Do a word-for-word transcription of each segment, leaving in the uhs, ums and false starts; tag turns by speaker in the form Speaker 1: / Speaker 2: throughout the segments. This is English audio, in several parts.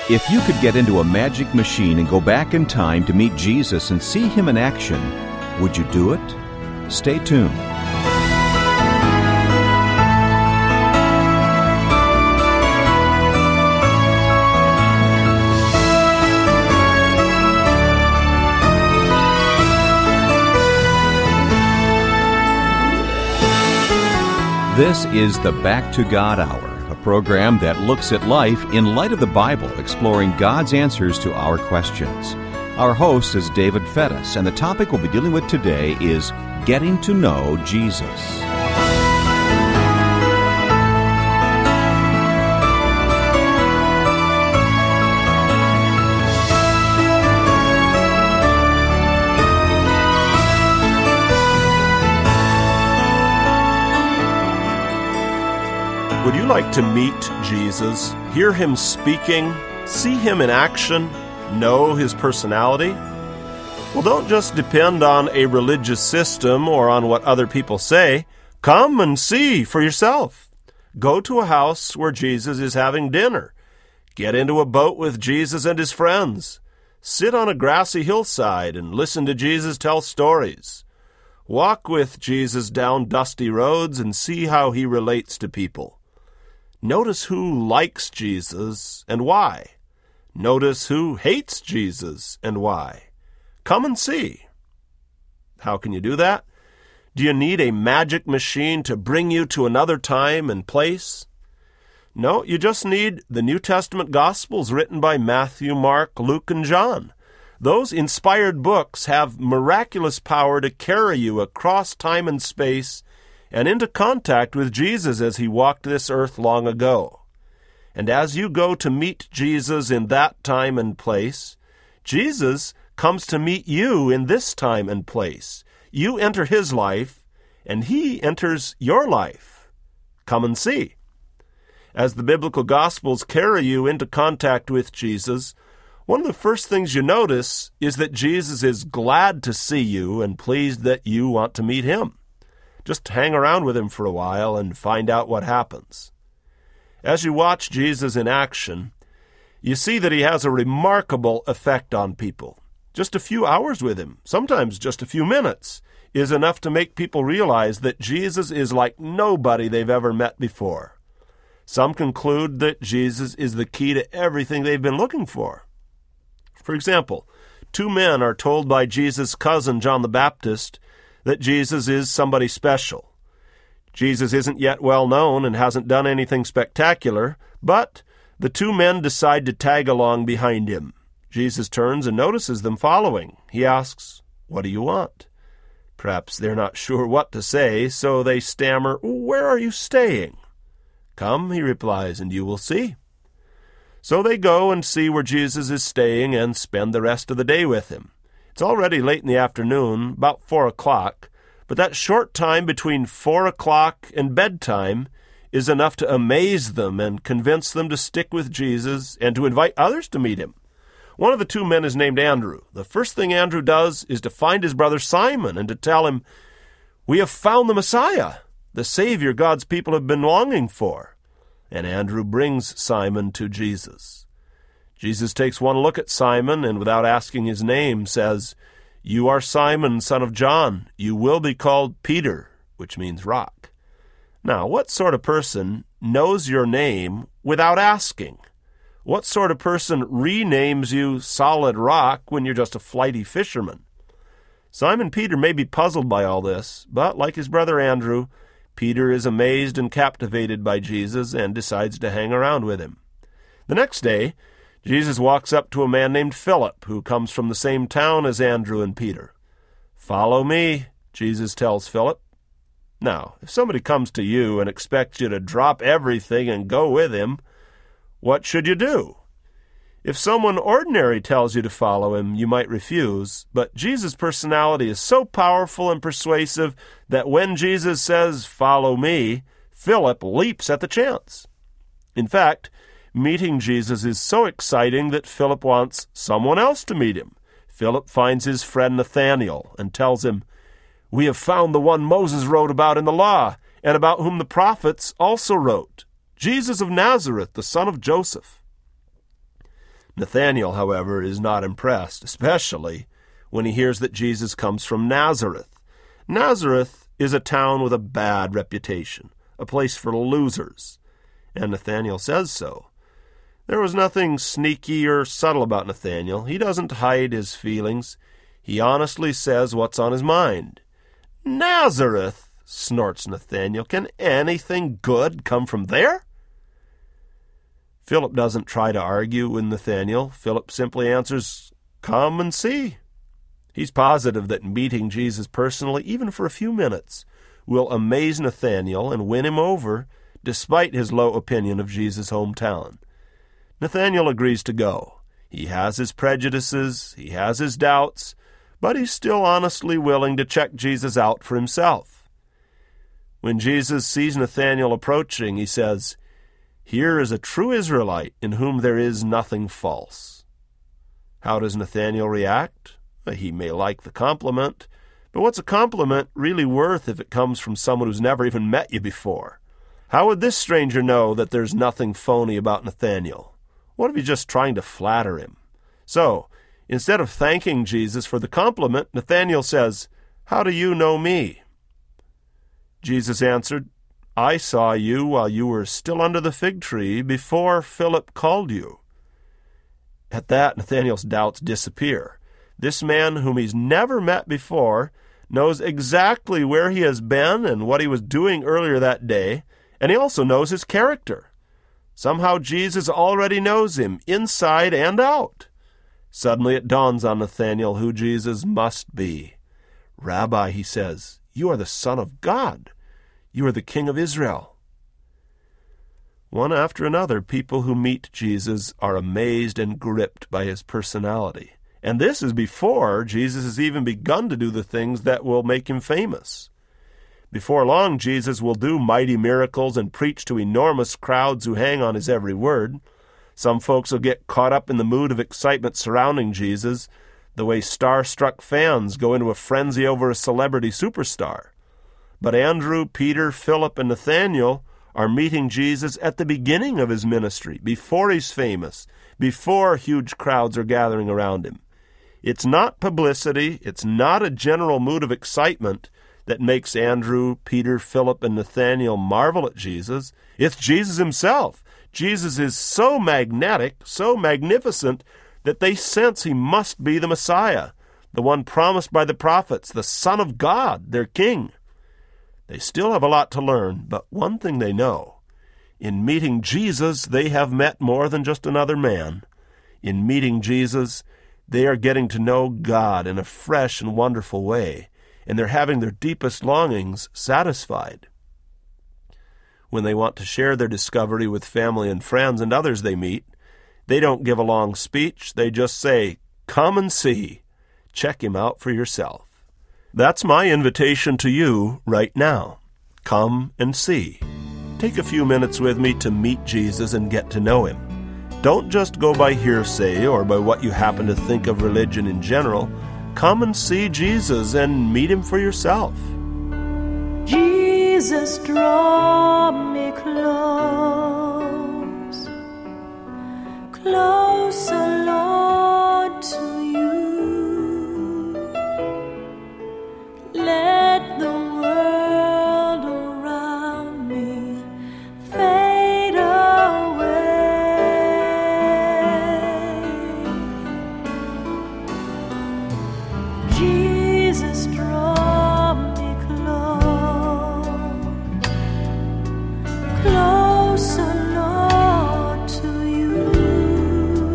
Speaker 1: If you could get into a magic machine and go back in time to meet Jesus and see him in action, would you do it? Stay tuned. This is the Back to God Hour, a program that looks at life in light of the Bible, exploring God's answers to our questions. Our host is David Fettis, and the topic we'll be dealing with today is Getting to Know Jesus.
Speaker 2: Would you like to meet Jesus, hear him speaking, see him in action, know his personality? Well, don't just depend on a religious system or on what other people say. Come and see for yourself. Go to a house where Jesus is having dinner. Get into a boat with Jesus and his friends. Sit on a grassy hillside and listen to Jesus tell stories. Walk with Jesus down dusty roads and see how he relates to people. Notice who likes Jesus and why. Notice who hates Jesus and why. Come and see. How can you do that? Do you need a magic machine to bring you to another time and place? No, you just need the New Testament Gospels written by Matthew, Mark, Luke, and John. Those inspired books have miraculous power to carry you across time and space and into contact with Jesus as he walked this earth long ago. And as you go to meet Jesus in that time and place, Jesus comes to meet you in this time and place. You enter his life, and he enters your life. Come and see. As the biblical Gospels carry you into contact with Jesus, one of the first things you notice is that Jesus is glad to see you and pleased that you want to meet him. Just hang around with him for a while and find out what happens. As you watch Jesus in action, you see that he has a remarkable effect on people. Just a few hours with him, sometimes just a few minutes, is enough to make people realize that Jesus is like nobody they've ever met before. Some conclude that Jesus is the key to everything they've been looking for. For example, two men are told by Jesus' cousin, John the Baptist, that Jesus is somebody special. Jesus isn't yet well known and hasn't done anything spectacular, but the two men decide to tag along behind him. Jesus turns and notices them following. He asks, "What do you want?" Perhaps they're not sure what to say, so they stammer, "Where are you staying?" "Come," he replies, "and you will see." So they go and see where Jesus is staying and spend the rest of the day with him. It's already late in the afternoon, about four o'clock, but that short time between four o'clock and bedtime is enough to amaze them and convince them to stick with Jesus and to invite others to meet him. One of the two men is named Andrew. The first thing Andrew does is to find his brother Simon and to tell him, "We have found the Messiah, the Savior God's people have been longing for." And Andrew brings Simon to Jesus. Jesus takes one look at Simon and, without asking his name, says, "You are Simon, son of John. You will be called Peter," which means rock. Now, what sort of person knows your name without asking? What sort of person renames you Solid Rock when you're just a flighty fisherman? Simon Peter may be puzzled by all this, but like his brother Andrew, Peter is amazed and captivated by Jesus and decides to hang around with him. The next day, Jesus walks up to a man named Philip, who comes from the same town as Andrew and Peter. "Follow me," Jesus tells Philip. Now, if somebody comes to you and expects you to drop everything and go with him, what should you do? If someone ordinary tells you to follow him, you might refuse, but Jesus' personality is so powerful and persuasive that when Jesus says, "Follow me," Philip leaps at the chance. In fact, meeting Jesus is so exciting that Philip wants someone else to meet him. Philip finds his friend Nathanael and tells him, "We have found the one Moses wrote about in the law, and about whom the prophets also wrote, Jesus of Nazareth, the son of Joseph." Nathanael, however, is not impressed, especially when he hears that Jesus comes from Nazareth. Nazareth is a town with a bad reputation, a place for losers, and Nathanael says so. There was nothing sneaky or subtle about Nathanael. He doesn't hide his feelings. He honestly says what's on his mind. "Nazareth," snorts Nathanael. "Can anything good come from there?" Philip doesn't try to argue with Nathanael. Philip simply answers, "Come and see." He's positive that meeting Jesus personally, even for a few minutes, will amaze Nathanael and win him over, despite his low opinion of Jesus' hometown. Nathanael agrees to go. He has his prejudices, he has his doubts, but he's still honestly willing to check Jesus out for himself. When Jesus sees Nathanael approaching, he says, "Here is a true Israelite in whom there is nothing false." How does Nathanael react? He may like the compliment, but what's a compliment really worth if it comes from someone who's never even met you before? How would this stranger know that there's nothing phony about Nathanael? What if he's just trying to flatter him? So, instead of thanking Jesus for the compliment, Nathanael says, "How do you know me?" Jesus answered, "I saw you while you were still under the fig tree before Philip called you." At that, Nathanael's doubts disappear. This man, whom he's never met before, knows exactly where he has been and what he was doing earlier that day, and he also knows his character. Somehow Jesus already knows him, inside and out. Suddenly it dawns on Nathanael who Jesus must be. "Rabbi," he says, "you are the Son of God. You are the King of Israel." One after another, people who meet Jesus are amazed and gripped by his personality. And this is before Jesus has even begun to do the things that will make him famous. Before long, Jesus will do mighty miracles and preach to enormous crowds who hang on his every word. Some folks will get caught up in the mood of excitement surrounding Jesus, the way star-struck fans go into a frenzy over a celebrity superstar. But Andrew, Peter, Philip, and Nathanael are meeting Jesus at the beginning of his ministry, before he's famous, before huge crowds are gathering around him. It's not publicity, it's not a general mood of excitement that makes Andrew, Peter, Philip, and Nathanael marvel at Jesus. It's Jesus himself. Jesus is so magnetic, so magnificent, that they sense he must be the Messiah, the one promised by the prophets, the Son of God, their King. They still have a lot to learn, but one thing they know. In meeting Jesus, they have met more than just another man. In meeting Jesus, they are getting to know God in a fresh and wonderful way, and they're having their deepest longings satisfied. When they want to share their discovery with family and friends and others they meet, they don't give a long speech. They just say, "Come and see. Check him out for yourself." That's my invitation to you right now. Come and see. Take a few minutes with me to meet Jesus and get to know him. Don't just go by hearsay or by what you happen to think of religion in general. Come and see Jesus and meet him for yourself.
Speaker 3: Jesus, draw me close, closer, Lord, to you. Let the world around me fade away. Jesus, draw me close, closer, Lord, to you.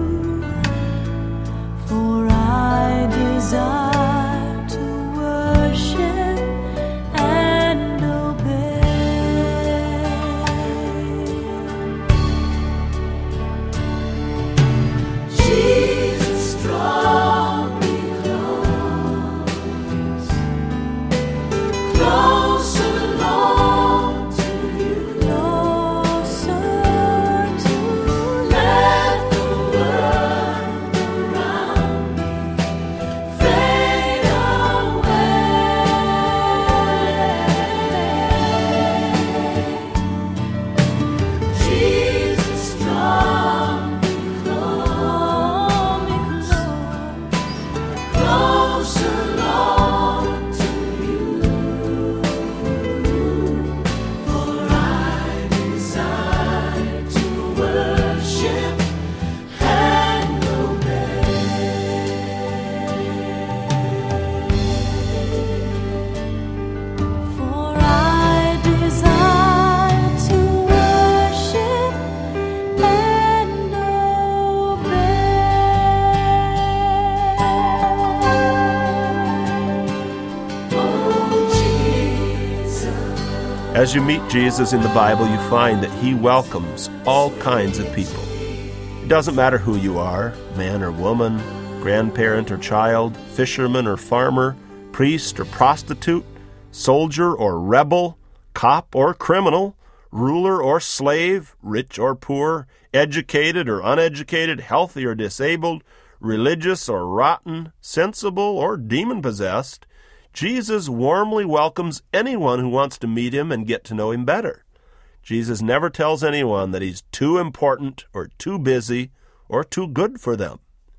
Speaker 2: As you meet Jesus in the Bible, you find that he welcomes all kinds of people. It doesn't matter who you are, man or woman, grandparent or child, fisherman or farmer, priest or prostitute, soldier or rebel, cop or criminal, ruler or slave, rich or poor, educated or uneducated, healthy or disabled, religious or rotten, sensible or demon-possessed. Jesus warmly welcomes anyone who wants to meet him and get to know him better. Jesus never tells anyone that he's too important or too busy or too good for them.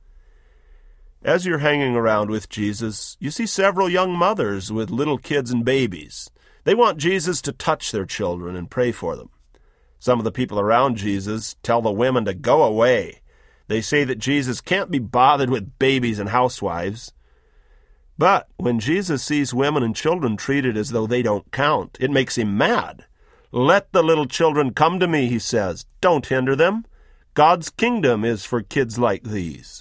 Speaker 2: As you're hanging around with Jesus, you see several young mothers with little kids and babies. They want Jesus to touch their children and pray for them. Some of the people around Jesus tell the women to go away. They say that Jesus can't be bothered with babies and housewives. But when Jesus sees women and children treated as though they don't count, it makes him mad. "Let the little children come to me," he says. "Don't hinder them. God's kingdom is for kids like these."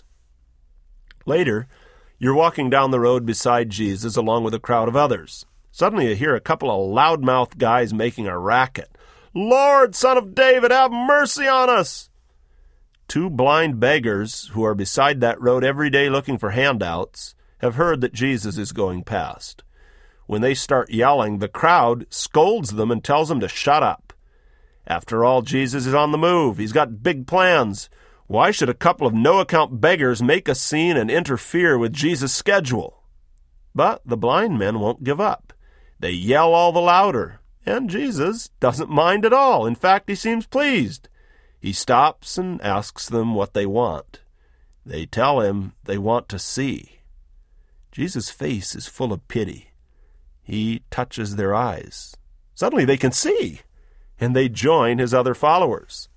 Speaker 2: Later, you're walking down the road beside Jesus along with a crowd of others. Suddenly you hear a couple of loudmouth guys making a racket. "Lord, Son of David, have mercy on us!" Two blind beggars who are beside that road every day looking for handouts have heard that Jesus is going past. When they start yelling, the crowd scolds them and tells them to shut up. After all, Jesus is on the move. He's got big plans. Why should a couple of no-account beggars make a scene and interfere with Jesus' schedule? But the blind men won't give up. They yell all the louder, and Jesus doesn't mind at all. In fact, he seems pleased. He stops and asks them what they want. They tell him they want to see. Jesus' face is full of pity. He touches their eyes. Suddenly they can see, and they join his other followers.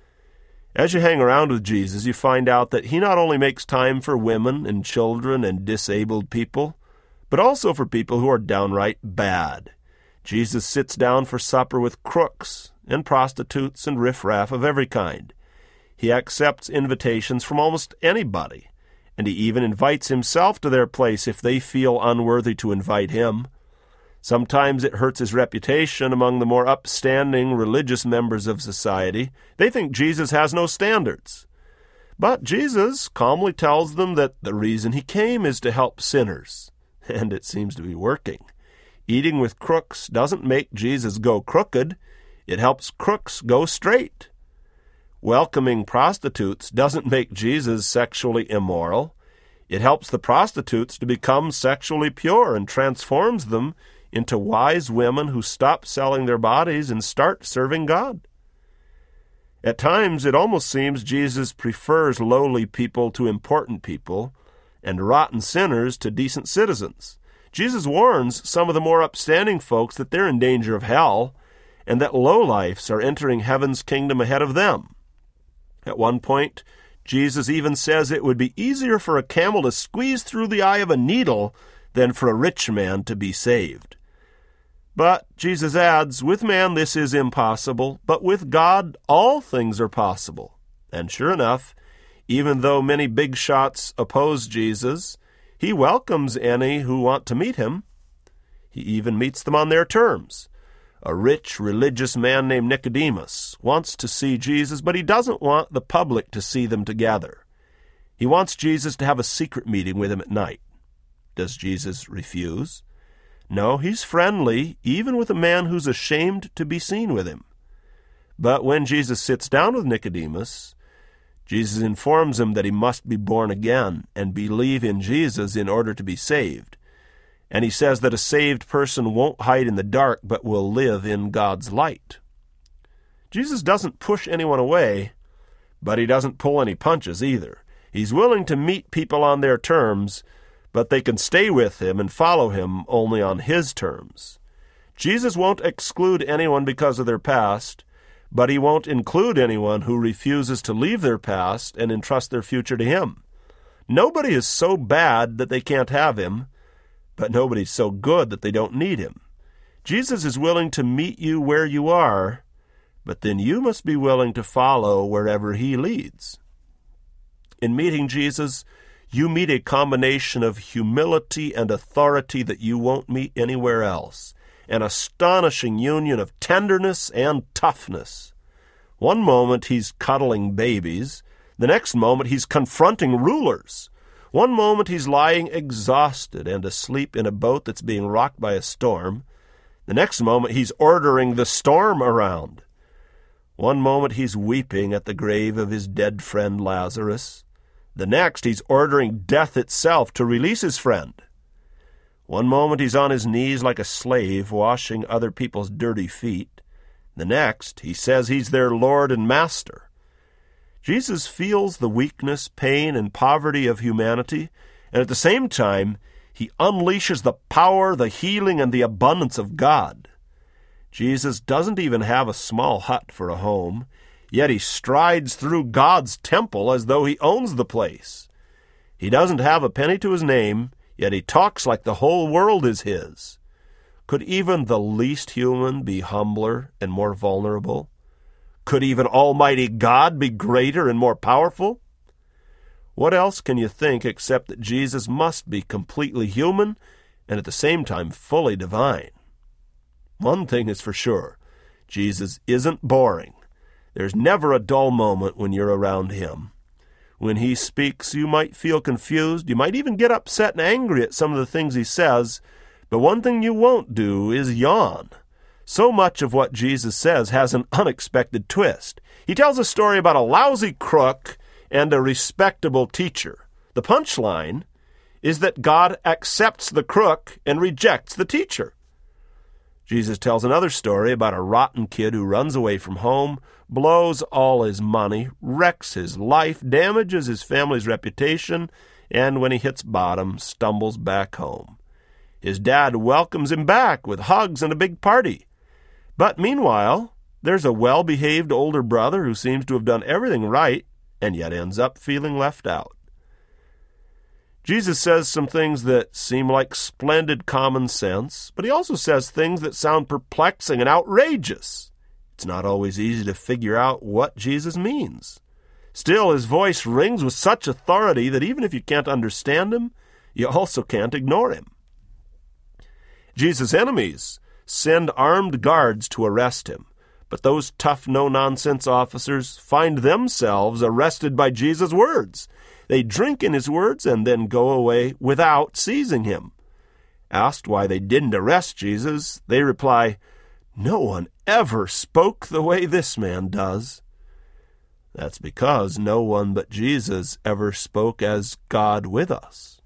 Speaker 2: As you hang around with Jesus, you find out that he not only makes time for women and children and disabled people, but also for people who are downright bad. Jesus sits down for supper with crooks and prostitutes and riffraff of every kind. He accepts invitations from almost anybody, and he even invites himself to their place if they feel unworthy to invite him. Sometimes it hurts his reputation among the more upstanding religious members of society. They think Jesus has no standards. But Jesus calmly tells them that the reason he came is to help sinners, and it seems to be working. Eating with crooks doesn't make Jesus go crooked. It helps crooks go straight. Welcoming prostitutes doesn't make Jesus sexually immoral. It helps the prostitutes to become sexually pure and transforms them into wise women who stop selling their bodies and start serving God. At times, it almost seems Jesus prefers lowly people to important people and rotten sinners to decent citizens. Jesus warns some of the more upstanding folks that they're in danger of hell and that lowlifes are entering heaven's kingdom ahead of them. At one point, Jesus even says it would be easier for a camel to squeeze through the eye of a needle than for a rich man to be saved. But Jesus adds, with man this is impossible, but with God all things are possible. And sure enough, even though many big shots oppose Jesus, he welcomes any who want to meet him. He even meets them on their terms. A rich religious man named Nicodemus wants to see Jesus, but he doesn't want the public to see them together. He wants Jesus to have a secret meeting with him at night. Does Jesus refuse? No, he's friendly, even with a man who's ashamed to be seen with him. But when Jesus sits down with Nicodemus, Jesus informs him that he must be born again and believe in Jesus in order to be saved. And he says that a saved person won't hide in the dark, but will live in God's light. Jesus doesn't push anyone away, but he doesn't pull any punches either. He's willing to meet people on their terms, but they can stay with him and follow him only on his terms. Jesus won't exclude anyone because of their past, but he won't include anyone who refuses to leave their past and entrust their future to him. Nobody is so bad that they can't have him, but nobody's so good that they don't need him. Jesus is willing to meet you where you are, but then you must be willing to follow wherever he leads. In meeting Jesus, you meet a combination of humility and authority that you won't meet anywhere else. an astonishing union of tenderness and toughness. One moment he's cuddling babies, the next moment he's confronting rulers. One moment he's lying exhausted and asleep in a boat that's being rocked by a storm. The next moment he's ordering the storm around. One moment he's weeping at the grave of his dead friend Lazarus. The next he's ordering death itself to release his friend. One moment he's on his knees like a slave washing other people's dirty feet. The next he says he's their Lord and Master. Jesus feels the weakness, pain, and poverty of humanity, and at the same time he unleashes the power, the healing, and the abundance of God. Jesus doesn't even have a small hut for a home, yet he strides through God's temple as though he owns the place. He doesn't have a penny to his name, yet he talks like the whole world is his. Could even the least human be humbler and more vulnerable? Could even Almighty God be greater and more powerful? What else can you think except that Jesus must be completely human and at the same time fully divine? One thing is for sure, Jesus isn't boring. There's never a dull moment when you're around him. When he speaks, you might feel confused. You might even get upset and angry at some of the things he says. But one thing you won't do is yawn. So much of what Jesus says has an unexpected twist. He tells a story about a lousy crook and a respectable teacher. The punchline is that God accepts the crook and rejects the teacher. Jesus tells another story about a rotten kid who runs away from home, blows all his money, wrecks his life, damages his family's reputation, and when he hits bottom, stumbles back home. His dad welcomes him back with hugs and a big party. But meanwhile, there's a well-behaved older brother who seems to have done everything right and yet ends up feeling left out. Jesus says some things that seem like splendid common sense, but he also says things that sound perplexing and outrageous. It's not always easy to figure out what Jesus means. Still, his voice rings with such authority that even if you can't understand him, you also can't ignore him. Jesus' enemies send armed guards to arrest him, but those tough, no-nonsense officers find themselves arrested by Jesus' words. They drink in his words and then go away without seizing him. Asked why they didn't arrest Jesus, they reply, "No one ever spoke the way this man does." That's because no one but Jesus ever spoke as God with us.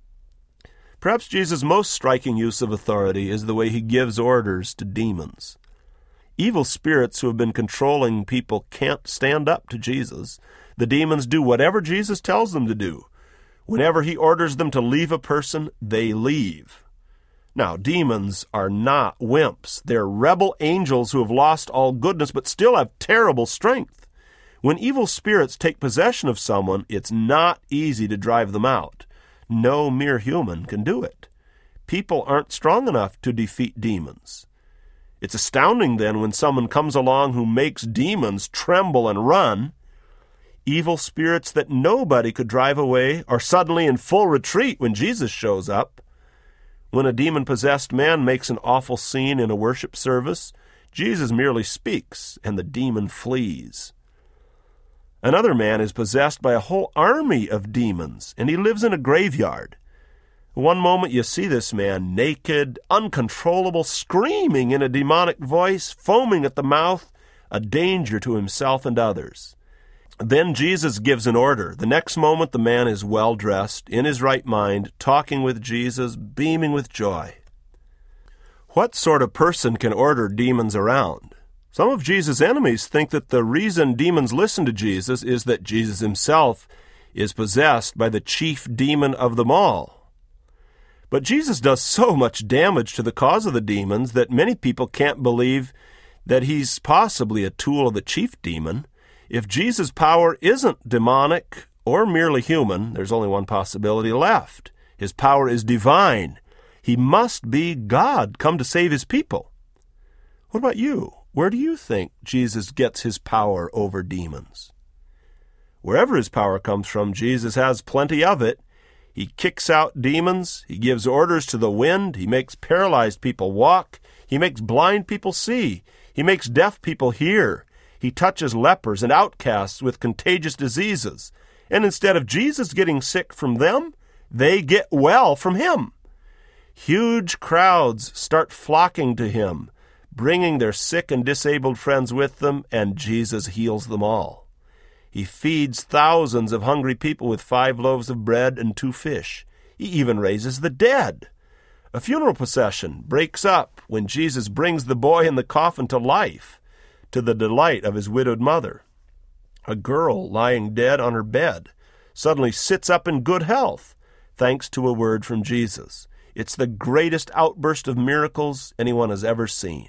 Speaker 2: Perhaps Jesus' most striking use of authority is the way he gives orders to demons. Evil spirits who have been controlling people can't stand up to Jesus. The demons do whatever Jesus tells them to do. Whenever he orders them to leave a person, they leave. Now, demons are not wimps. They're rebel angels who have lost all goodness but still have terrible strength. When evil spirits take possession of someone, it's not easy to drive them out. No mere human can do it. People aren't strong enough to defeat demons. It's astounding then when someone comes along who makes demons tremble and run. Evil spirits that nobody could drive away are suddenly in full retreat when Jesus shows up. When a demon-possessed man makes an awful scene in a worship service, Jesus merely speaks and the demon flees. Another man is possessed by a whole army of demons, and he lives in a graveyard. One moment you see this man naked, uncontrollable, screaming in a demonic voice, foaming at the mouth, a danger to himself and others. Then Jesus gives an order. The next moment the man is well-dressed, in his right mind, talking with Jesus, beaming with joy. What sort of person can order demons around? Some of Jesus' enemies think that the reason demons listen to Jesus is that Jesus himself is possessed by the chief demon of them all. But Jesus does so much damage to the cause of the demons that many people can't believe that he's possibly a tool of the chief demon. If Jesus' power isn't demonic or merely human, there's only one possibility left. His power is divine. He must be God come to save his people. What about you? Where do you think Jesus gets his power over demons? Wherever his power comes from, Jesus has plenty of it. He kicks out demons. He gives orders to the wind. He makes paralyzed people walk. He makes blind people see. He makes deaf people hear. He touches lepers and outcasts with contagious diseases. And instead of Jesus getting sick from them, they get well from him. Huge crowds start flocking to him, bringing their sick and disabled friends with them, and Jesus heals them all. He feeds thousands of hungry people with five loaves of bread and two fish. He even raises the dead. A funeral procession breaks up when Jesus brings the boy in the coffin to life, to the delight of his widowed mother. A girl lying dead on her bed suddenly sits up in good health, thanks to a word from Jesus. It's the greatest outburst of miracles anyone has ever seen.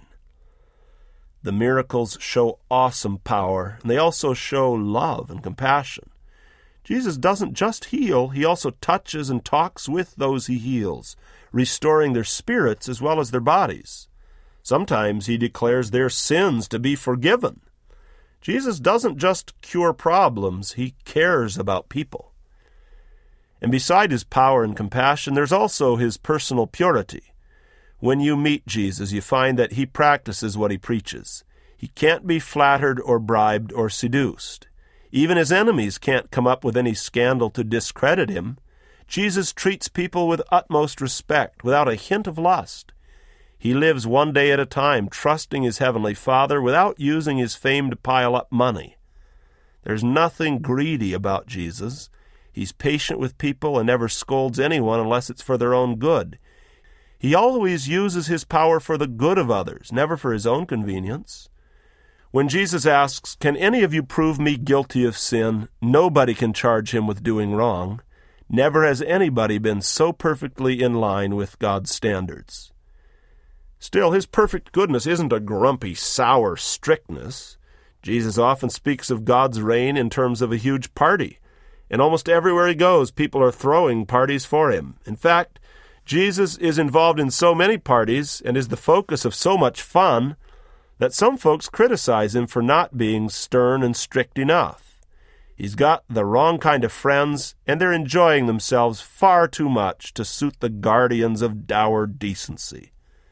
Speaker 2: The miracles show awesome power, and they also show love and compassion. Jesus doesn't just heal, he also touches and talks with those he heals, restoring their spirits as well as their bodies. Sometimes he declares their sins to be forgiven. Jesus doesn't just cure problems, he cares about people. And beside his power and compassion, there's also his personal purity. When you meet Jesus, you find that he practices what he preaches. He can't be flattered or bribed or seduced. Even his enemies can't come up with any scandal to discredit him. Jesus treats people with utmost respect, without a hint of lust. He lives one day at a time, trusting his heavenly Father without using his fame to pile up money. There's nothing greedy about Jesus. He's patient with people and never scolds anyone unless it's for their own good. He always uses his power for the good of others, never for his own convenience. When Jesus asks, "Can any of you prove me guilty of sin?" nobody can charge him with doing wrong. Never has anybody been so perfectly in line with God's standards. Still, his perfect goodness isn't a grumpy, sour strictness. Jesus often speaks of God's reign in terms of a huge party, and almost everywhere he goes, people are throwing parties for him. In fact, Jesus is involved in so many parties and is the focus of so much fun that some folks criticize him for not being stern and strict enough. He's got the wrong kind of friends, and they're enjoying themselves far too much to suit the guardians of dour decency.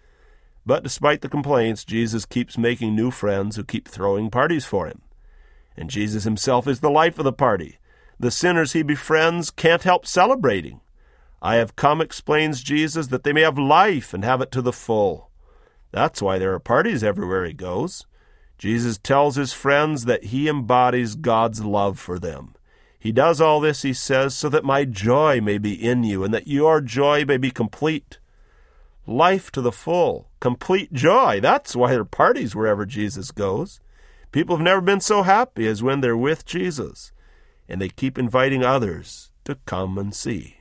Speaker 2: But despite the complaints, Jesus keeps making new friends who keep throwing parties for him. And Jesus himself is the life of the party. The sinners he befriends can't help celebrating. "I have come," explains Jesus, "that they may have life and have it to the full." That's why there are parties everywhere he goes. Jesus tells his friends that he embodies God's love for them. He does all this, he says, so that my joy may be in you and that your joy may be complete. Life to the full, complete joy. That's why there are parties wherever Jesus goes. People have never been so happy as when they're with Jesus, and they keep inviting others to come and see.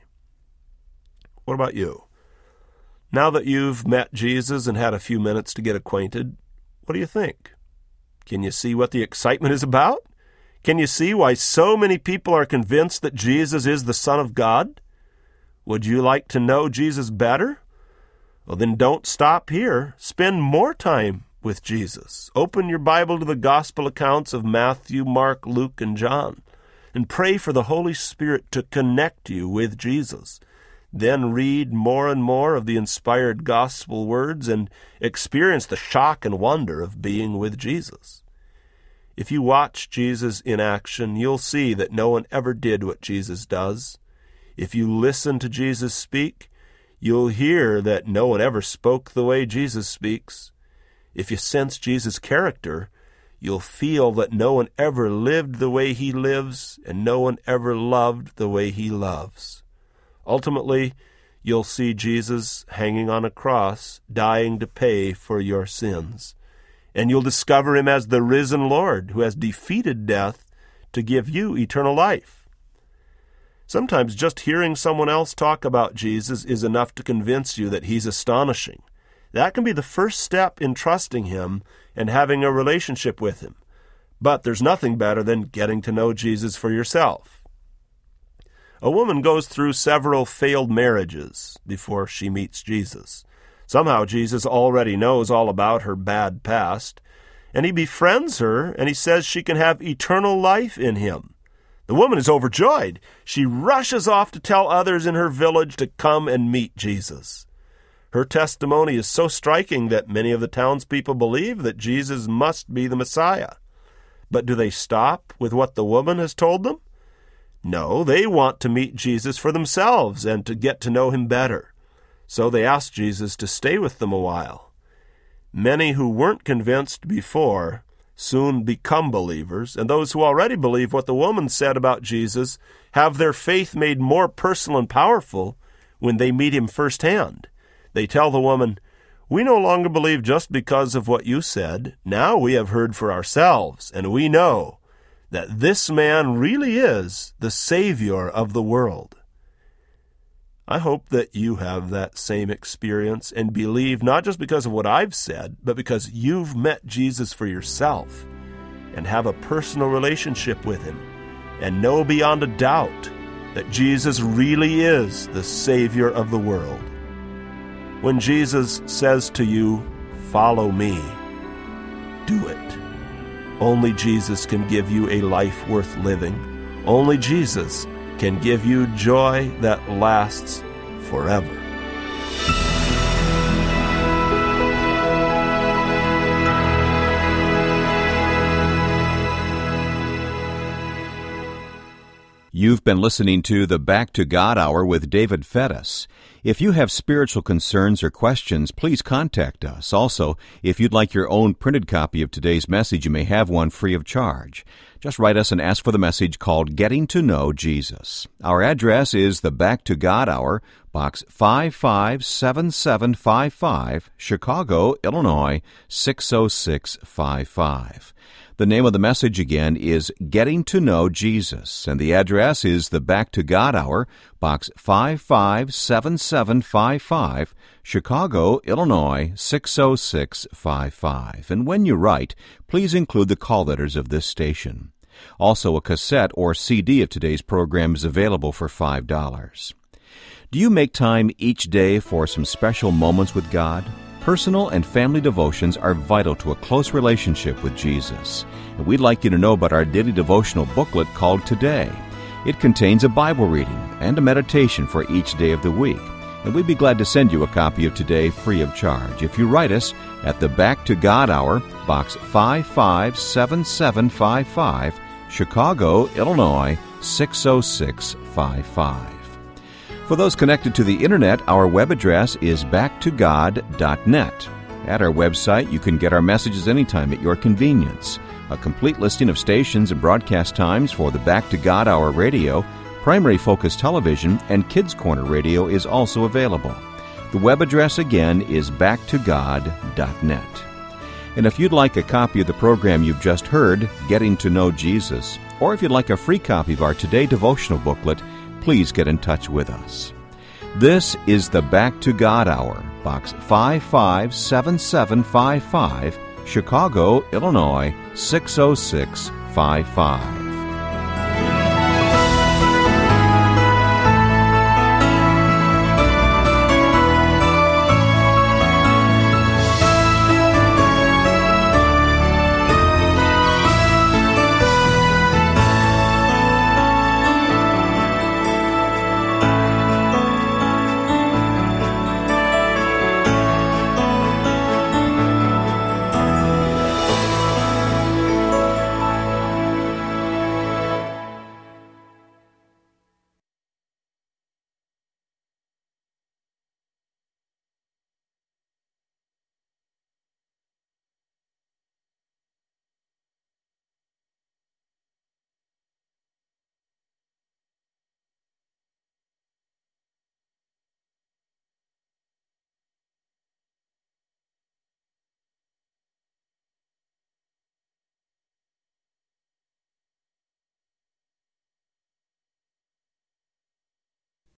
Speaker 2: What about you? Now that you've met Jesus and had a few minutes to get acquainted, what do you think? Can you see what the excitement is about? Can you see why so many people are convinced that Jesus is the Son of God? Would you like to know Jesus better? Well, then don't stop here. Spend more time with Jesus. Open your Bible to the gospel accounts of Matthew, Mark, Luke, and John, and pray for the Holy Spirit to connect you with Jesus. Then read more and more of the inspired gospel words and experience the shock and wonder of being with Jesus. If you watch Jesus in action, you'll see that no one ever did what Jesus does. If you listen to Jesus speak, you'll hear that no one ever spoke the way Jesus speaks. If you sense Jesus' character, you'll feel that no one ever lived the way he lives, and no one ever loved the way he loves. Ultimately, you'll see Jesus hanging on a cross, dying to pay for your sins. And you'll discover him as the risen Lord who has defeated death to give you eternal life. Sometimes just hearing someone else talk about Jesus is enough to convince you that he's astonishing. That can be the first step in trusting him and having a relationship with him. But there's nothing better than getting to know Jesus for yourself. A woman goes through several failed marriages before she meets Jesus. Somehow Jesus already knows all about her bad past, and he befriends her, and he says she can have eternal life in him. The woman is overjoyed. She rushes off to tell others in her village to come and meet Jesus. Her testimony is so striking that many of the townspeople believe that Jesus must be the Messiah. But do they stop with what the woman has told them? No, they want to meet Jesus for themselves and to get to know him better. So they ask Jesus to stay with them a while. Many who weren't convinced before soon become believers, and those who already believe what the woman said about Jesus have their faith made more personal and powerful when they meet him firsthand. They tell the woman, "We no longer believe just because of what you said. Now we have heard for ourselves, and we know that this man really is the Savior of the world." I hope that you have that same experience and believe not just because of what I've said, but because you've met Jesus for yourself and have a personal relationship with him and know beyond a doubt that Jesus really is the Savior of the world. When Jesus says to you, "Follow me," do it. Only Jesus can give you a life worth living. Only Jesus can give you joy that lasts forever.
Speaker 1: You've been listening to the Back to God Hour with David Fettis. If you have spiritual concerns or questions, please contact us. Also, if you'd like your own printed copy of today's message, you may have one free of charge. Just write us and ask for the message called Getting to Know Jesus. Our address is the Back to God Hour, Box five five seven seven five five, Chicago, Illinois, six oh six five five. The name of the message again is Getting to Know Jesus, and the address is the Back to God Hour, Box five five seven seven five five, Chicago, Illinois, six oh six five five. And when you write, please include the call letters of this station. Also, a cassette or C D of today's program is available for five dollars. Do you make time each day for some special moments with God? Personal and family devotions are vital to a close relationship with Jesus. And we'd like you to know about our daily devotional booklet called Today. It contains a Bible reading and a meditation for each day of the week. And we'd be glad to send you a copy of Today free of charge if you write us at the Back to God Hour, Box five five seven seven five five, Chicago, Illinois, six oh six five five. For those connected to the Internet, our web address is back to god dot net. At our website, you can get our messages anytime at your convenience. A complete listing of stations and broadcast times for the Back to God Hour radio, Primary Focus Television, and Kids Corner Radio is also available. The web address again is back to god dot net. And if you'd like a copy of the program you've just heard, Getting to Know Jesus, or if you'd like a free copy of our Today devotional booklet, please get in touch with us. This is the Back to God Hour, Box five five seven seven five five, Chicago, Illinois, six oh six five five.